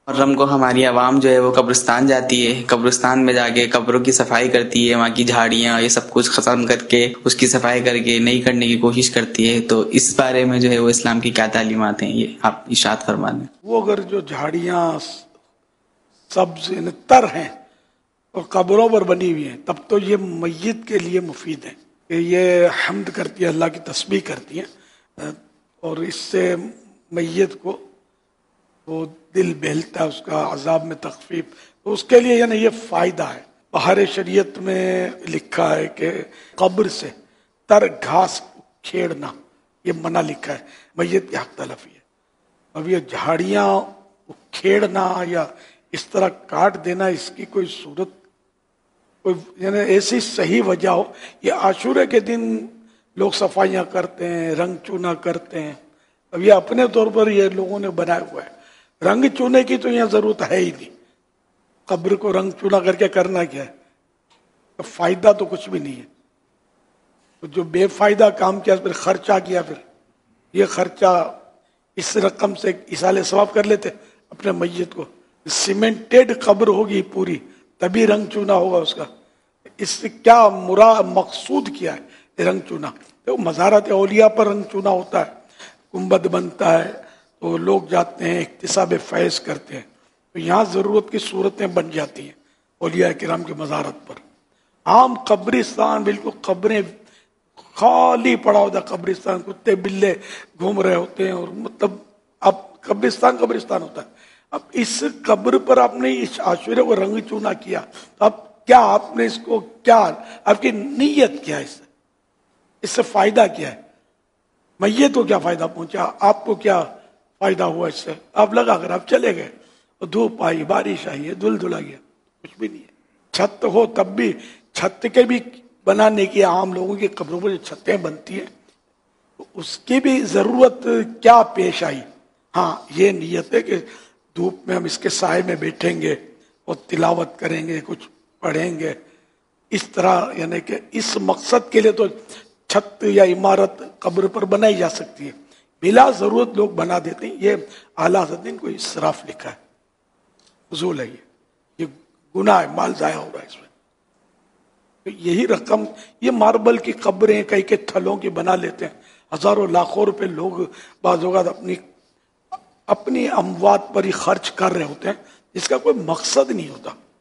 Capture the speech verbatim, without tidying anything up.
محرم کو ہماری عوام جو ہے وہ قبرستان جاتی ہے، قبرستان میں جا کے قبروں کی صفائی کرتی ہے، وہاں کی جھاڑیاں یہ سب کچھ ختم کر کے اس کی صفائی کر کے نئی کرنے کی کوشش کرتی ہے. تو اس بارے میں جو ہے وہ اسلام کی کیا تعلیمات ہیں، یہ آپ ارشاد فرما دیں. وہ اگر جو جھاڑیاں سبز تر ہیں اور قبروں پر بنی ہوئی ہیں تب تو یہ میت کے لیے مفید ہے کہ یہ حمد کرتی ہے، اللہ کی تسبیح کرتی ہیں، اور اس سے میت کو وہ دل بہلتا ہے، اس کا عذاب میں تخفیف، تو اس کے لیے یعنی یہ فائدہ ہے. بہار شریعت میں لکھا ہے کہ قبر سے تر گھاس کھیڑنا یہ منع لکھا ہے، میت کی حق تلفی ہے. اب یہ جھاڑیاں کھیڑنا یا اس طرح کاٹ دینا، اس کی کوئی صورت کوئی یعنی ایسی صحیح وجہ ہو. یہ عاشورے کے دن لوگ صفائیاں کرتے ہیں، رنگ چونا کرتے ہیں. اب یہ اپنے طور پر یہ لوگوں نے بنایا ہوا ہے. رنگ چونے کی تو یہاں ضرورت ہے ہی نہیں. قبر کو رنگ چونا کر کے کرنا کیا ہے؟ تو فائدہ تو کچھ بھی نہیں ہے. تو جو بے فائدہ کام کیا پھر خرچہ کیا، پھر یہ خرچہ اس رقم سے اصالے ثواب کر لیتے اپنے میت کو. سیمنٹڈ قبر ہوگی پوری تبھی رنگ چونا ہوگا اس کا. اس سے کیا مراد مقصود کیا ہے رنگ چونا؟ تو مزارات اولیاء پر رنگ چونا ہوتا ہے، گنبد بنتا ہے تو لوگ جاتے ہیں اکتساب فیض کرتے ہیں. تو یہاں ضرورت کی صورتیں بن جاتی ہیں اولیاء کرام کے مزارت پر. عام قبرستان بالکل قبریں خالی پڑا ہوتا ہے، قبرستان کتے بلے گھوم رہے ہوتے ہیں، اور مطلب اب قبرستان قبرستان ہوتا ہے. اب اس قبر پر آپ نے اس عاشورے کو رنگ چونا کیا، اب کیا آپ نے اس کو کیا آپ کی نیت کیا ہے؟ اس سے اس سے فائدہ کیا ہے؟ میت کو کیا فائدہ پہنچا؟ آپ کو کیا فائدہ ہوا اس سے؟ آپ لگا کر آپ چلے گئے، دھوپ آئی، بارش آئی ہے، دھل دھلا گیا، کچھ بھی نہیں ہے. چھت ہو تب بھی چھت کے بھی بنانے کی عام لوگوں کی قبروں پر جو چھتیں بنتی ہیں تو اس کی بھی ضرورت کیا پیش آئی؟ ہاں یہ نیت ہے کہ دھوپ میں ہم اس کے سائے میں بیٹھیں گے اور تلاوت کریں گے، کچھ پڑھیں گے، اس طرح. یعنی کہ اس مقصد کے لیے تو چھت یا عمارت قبر پر بنائی جا سکتی ہے، بلا ضرورت لوگ بنا دیتے ہیں. یہ اعلیٰ حضرت کو اسراف لکھا ہے، فضول ہے، یہ یہ گناہ ہے، مال ضائع ہو رہا ہے اس میں. تو یہی رقم یہ ماربل کی قبریں کئی کے تھلوں کی بنا لیتے ہیں، ہزاروں لاکھوں روپے لوگ بعض اوقات اپنی اپنی اموات پر ہی خرچ کر رہے ہوتے ہیں جس کا کوئی مقصد نہیں ہوتا.